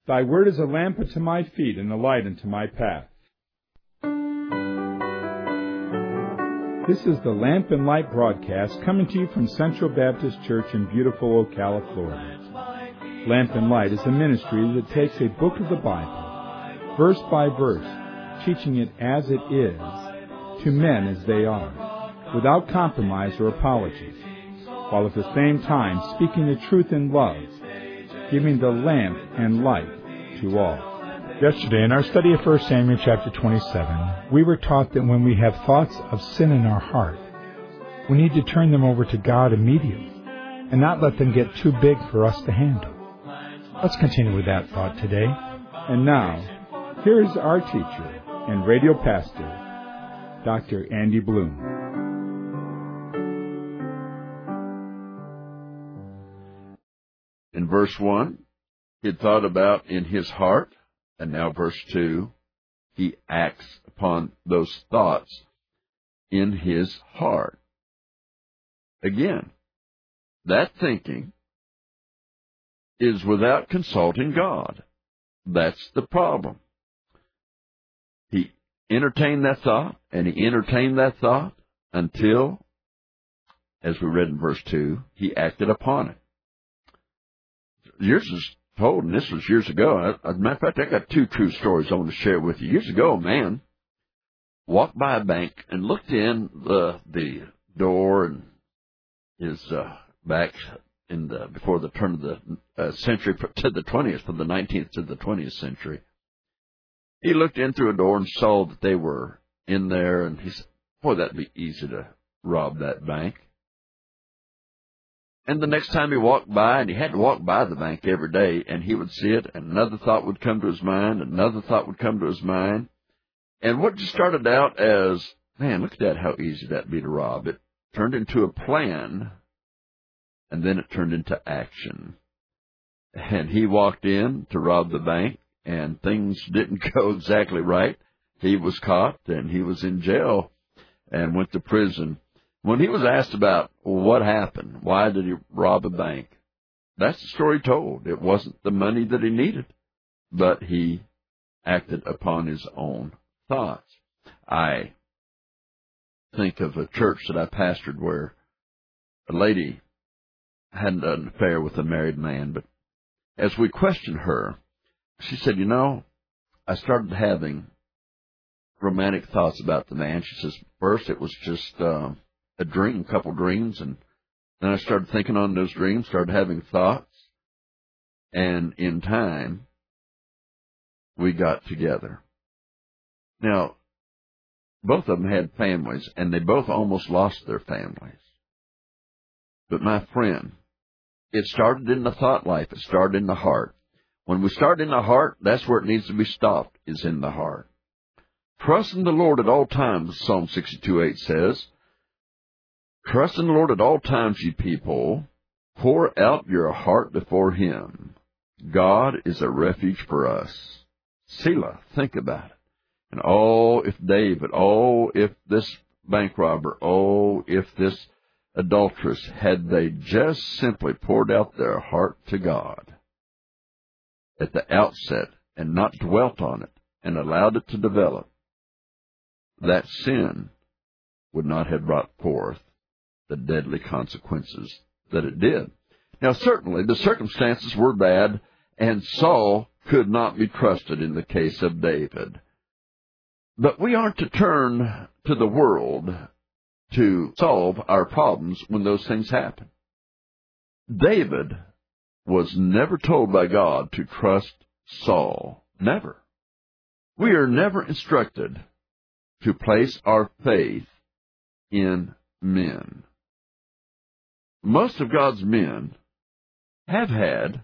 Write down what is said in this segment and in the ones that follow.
Thy word is a lamp unto my feet and a light unto my path. This is the Lamp and Light broadcast coming to you from Central Baptist Church in beautiful Ocala, Florida. Lamp and Light is a ministry that takes a book of the Bible, verse by verse, teaching it as it is, to men as they are, without compromise or apology, while at the same time speaking the truth in love, giving the lamp and light to all. Yesterday, in our study of 1 Samuel chapter 27, we were taught that when we have thoughts of sin in our heart, we need to turn them over to God immediately and not let them get too big for us to handle. Let's continue with that thought today. And now, here is our teacher and radio pastor, Dr. Andy Bloom. In verse 1, he had thought about in his heart, and now verse 2, he acts upon those thoughts in his heart. Again, that thinking is without consulting God. That's the problem. He entertained that thought, and he entertained that thought until, as we read in verse 2, he acted upon it. Yours is told, and this was years ago. As a matter of fact, I got two true stories I want to share with you. Years ago, a man walked by a bank and looked in the door and his back in before the turn of the century to the 20th, from the 19th to the 20th century. He looked in through a door and saw that they were in there, and he said, "Boy, that'd be easy to rob that bank." And the next time he walked by, and he had to walk by the bank every day, and he would see it, and another thought would come to his mind, another thought would come to his mind. And what just started out as, man, look at that, how easy that'd be to rob, it turned into a plan, and then it turned into action. And he walked in to rob the bank, and things didn't go exactly right. He was caught, and he was in jail, and went to prison. When he was asked about what happened, why did he rob a bank, that's the story told. It wasn't the money that he needed, but he acted upon his own thoughts. I think of a church that I pastored where a lady had an affair with a married man, but as we questioned her, she said, I started having romantic thoughts about the man. She says, first it was just a dream, a couple dreams, and then I started thinking on those dreams, started having thoughts, and in time, we got together. Now, both of them had families, and they both almost lost their families. But my friend, it started in the thought life. It started in the heart. When we start in the heart, that's where it needs to be stopped, is in the heart. Trust in the Lord at all times, Psalm 62:8 says. Trust in the Lord at all times, ye people. Pour out your heart before Him. God is a refuge for us. Selah, think about it. And if David, if this bank robber, if this adulteress, had they just simply poured out their heart to God at the outset and not dwelt on it and allowed it to develop, that sin would not have brought forth the deadly consequences that it did. Now, certainly, the circumstances were bad, and Saul could not be trusted in the case of David. But we aren't to turn to the world to solve our problems when those things happen. David was never told by God to trust Saul. Never. We are never instructed to place our faith in men. Most of God's men have had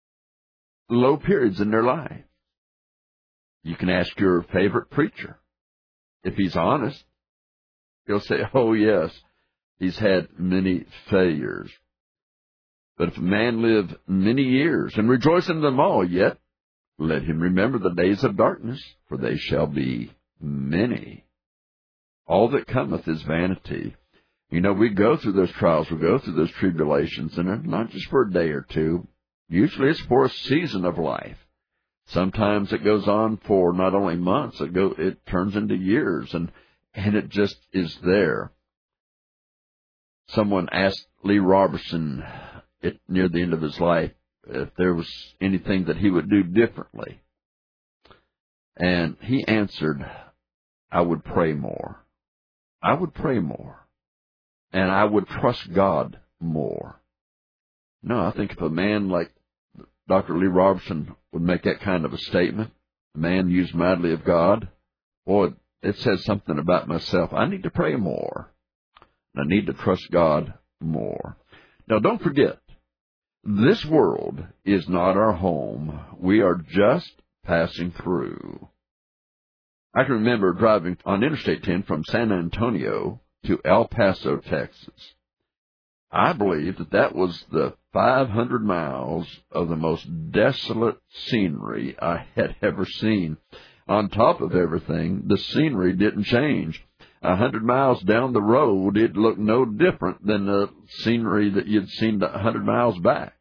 low periods in their life. You can ask your favorite preacher. If he's honest, he'll say, oh, yes, he's had many failures. But if a man live many years and rejoice in them all, yet let him remember the days of darkness, for they shall be many. All that cometh is vanity. We go through those trials, we go through those tribulations, and not just for a day or two. Usually it's for a season of life. Sometimes it goes on for not only months, it turns into years, and it just is there. Someone asked Lee Roberson near the end of his life if there was anything that he would do differently. And he answered, I would pray more. I would pray more. And I would trust God more. No, I think if a man like Dr. Lee Roberson would make that kind of a statement, a man used mightily of God, boy, it says something about myself. I need to pray more. And I need to trust God more. Now, don't forget, this world is not our home. We are just passing through. I can remember driving on Interstate 10 from San Antonio to El Paso, Texas. I believe that was the 500 miles of the most desolate scenery I had ever seen. On top of everything, the scenery didn't change. 100 miles down the road, it looked no different than the scenery that you'd seen 100 miles back.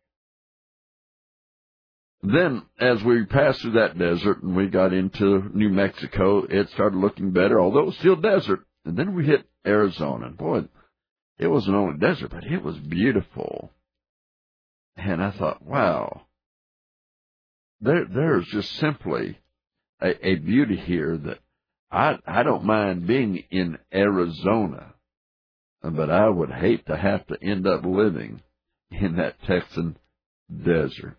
Then, as we passed through that desert and we got into New Mexico, it started looking better, although it was still desert. And then we hit Arizona. And boy, it wasn't only desert, but it was beautiful. And I thought, wow, there's just simply a beauty here that I don't mind being in Arizona, but I would hate to have to end up living in that Texan desert.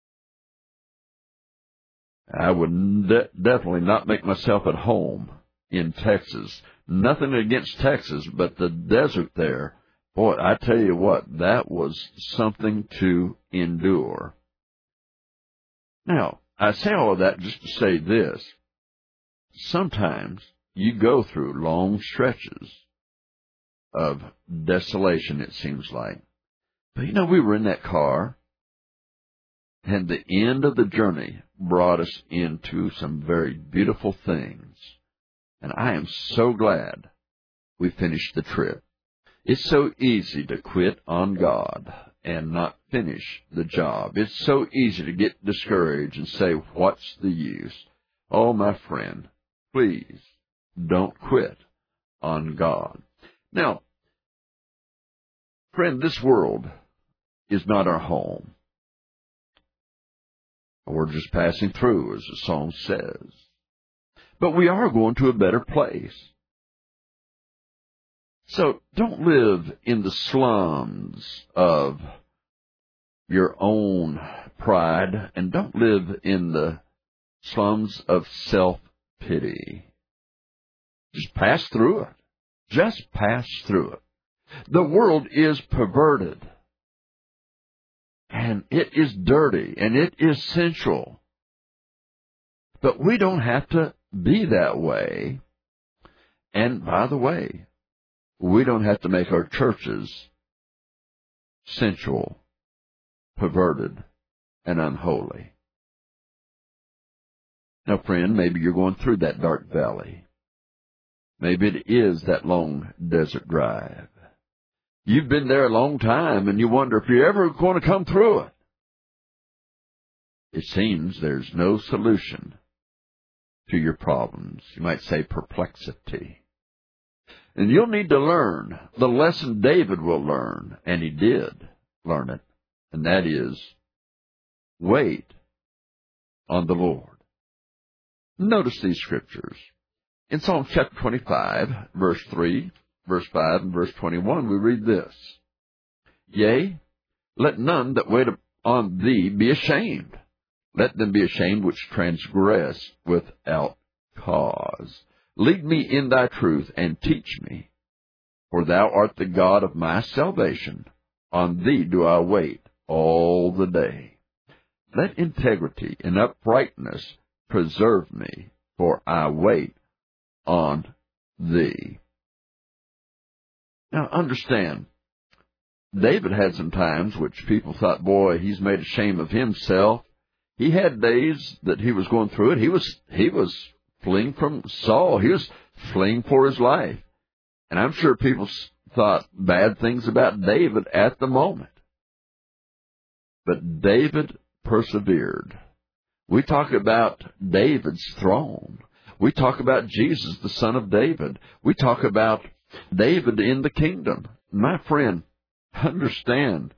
I would definitely not make myself at home in Texas. Nothing against Texas, but the desert there, boy, I tell you what, that was something to endure. Now, I say all of that just to say this. Sometimes you go through long stretches of desolation, it seems like. But you know, we were in that car, and the end of the journey brought us into some very beautiful things. And I am so glad we finished the trip. It's so easy to quit on God and not finish the job. It's so easy to get discouraged and say, what's the use? Oh, my friend, please don't quit on God. Now, friend, this world is not our home. We're just passing through, as the song says. But we are going to a better place. So don't live in the slums of your own pride, and don't live in the slums of self-pity. Just pass through it. Just pass through it. The world is perverted, and it is dirty, and it is sensual. But we don't have to be that way. And by the way, we don't have to make our churches sensual, perverted, and unholy. Now, friend, maybe you're going through that dark valley. Maybe it is that long desert drive. You've been there a long time, and you wonder if you're ever going to come through it. It seems there's no solution to your problems. You might say perplexity. And you'll need to learn the lesson David will learn, and he did learn it, and that is, wait on the Lord. Notice these scriptures. In Psalm chapter 25, verse 3, verse 5, and verse 21, we read this. Yea, let none that wait on thee be ashamed. Let them be ashamed which transgress without cause. Lead me in thy truth, and teach me. For thou art the God of my salvation. On thee do I wait all the day. Let integrity and uprightness preserve me, for I wait on thee. Now understand, David had some times which people thought, boy, he's made a shame of himself. He had days that he was going through it. He was fleeing from Saul. He was fleeing for his life. And I'm sure people thought bad things about David at the moment. But David persevered. We talk about David's throne. We talk about Jesus, the son of David. We talk about David in the kingdom. My friend, understand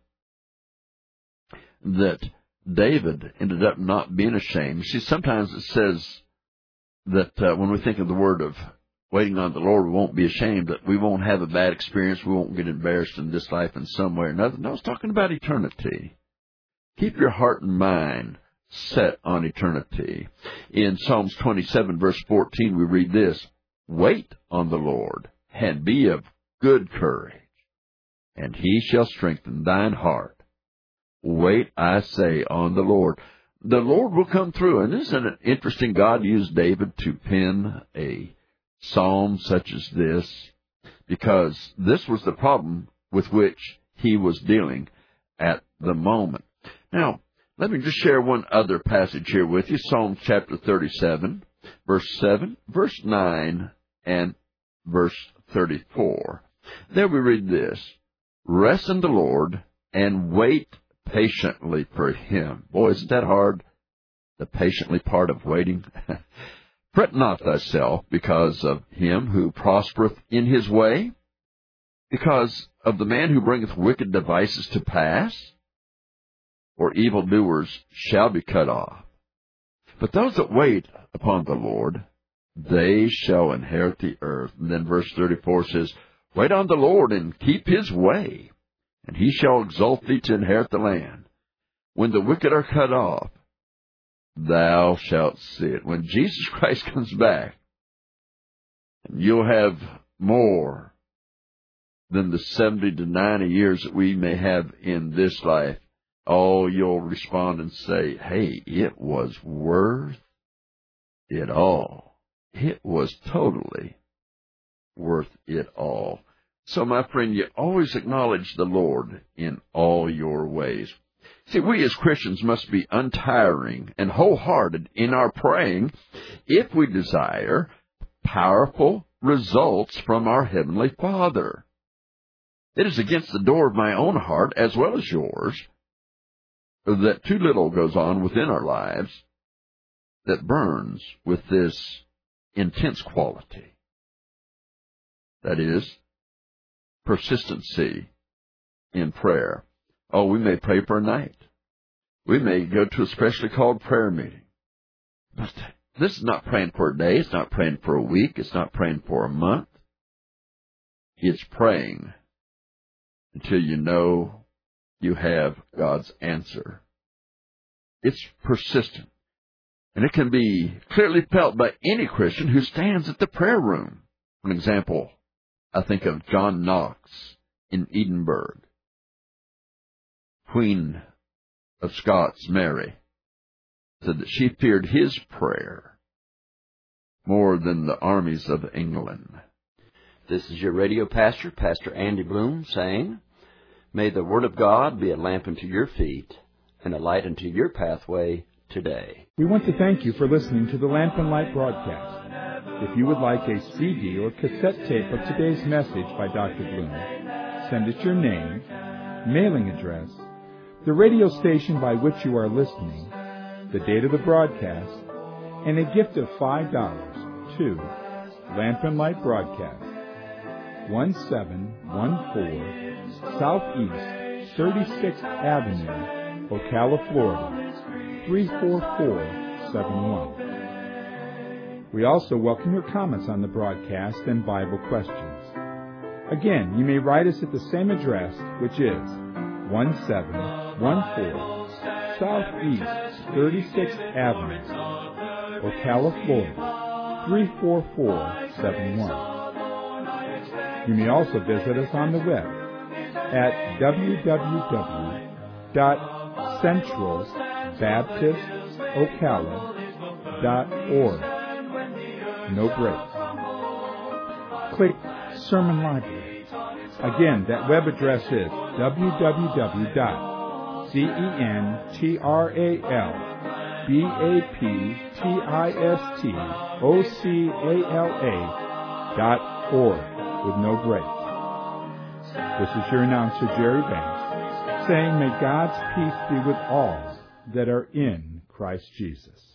that David ended up not being ashamed. See, sometimes it says that when we think of the word of waiting on the Lord, we won't be ashamed, that we won't have a bad experience, we won't get embarrassed in this life in some way or another. No, it's talking about eternity. Keep your heart and mind set on eternity. In Psalms 27, verse 14, we read this, "Wait on the Lord, and be of good courage, and he shall strengthen thine heart. Wait, I say, on the Lord." The Lord will come through. And isn't it interesting? God used David to pen a psalm such as this, because this was the problem with which he was dealing at the moment. Now, let me just share one other passage here with you. Psalm chapter 37, verse 7, verse 9, and verse 34. There we read this, "Rest in the Lord and wait patiently for him." Boy, isn't that hard? The patiently part of waiting. "Fret not thyself because of him who prospereth in his way, because of the man who bringeth wicked devices to pass, or evildoers shall be cut off. But those that wait upon the Lord, they shall inherit the earth." And then verse 34 says, "Wait on the Lord and keep his way, and he shall exalt thee to inherit the land. When the wicked are cut off, thou shalt see it." When Jesus Christ comes back, and you'll have more than the 70 to 90 years that we may have in this life, oh, you'll respond and say, "Hey, it was worth it all. It was totally worth it all." So, my friend, you always acknowledge the Lord in all your ways. See, we as Christians must be untiring and wholehearted in our praying if we desire powerful results from our Heavenly Father. It is against the door of my own heart, as well as yours, that too little goes on within our lives that burns with this intense quality. That is, persistency in prayer. Oh, we may pray for a night. We may go to a specially called prayer meeting. But this is not praying for a day. It's not praying for a week. It's not praying for a month. It's praying until you know you have God's answer. It's persistent. And it can be clearly felt by any Christian who stands at the prayer room. For example, I think of John Knox in Edinburgh. Queen of Scots, Mary, said that she feared his prayer more than the armies of England. This is your radio pastor, Pastor Andy Bloom, saying, may the Word of God be a lamp unto your feet and a light unto your pathway today. We want to thank you for listening to the Lamp and Light broadcast. If you would like a CD or cassette tape of today's message by Dr. Bloom, send us your name, mailing address, the radio station by which you are listening, the date of the broadcast, and a gift of $5 to Lamp and Light Broadcast, 1714 Southeast 36th Avenue, Ocala, Florida, 34471. We also welcome your comments on the broadcast and Bible questions. Again, you may write us at the same address, which is 1714 Southeast 36th Avenue, Ocala, Florida, 34471. You may also visit us on the web at www.centralbaptistocala.org. No breaks. Click Sermon Library. Again, that web address is www.centralbaptistocala.org with no breaks. This is your announcer, Jerry Banks, saying may God's peace be with all that are in Christ. Christ Jesus.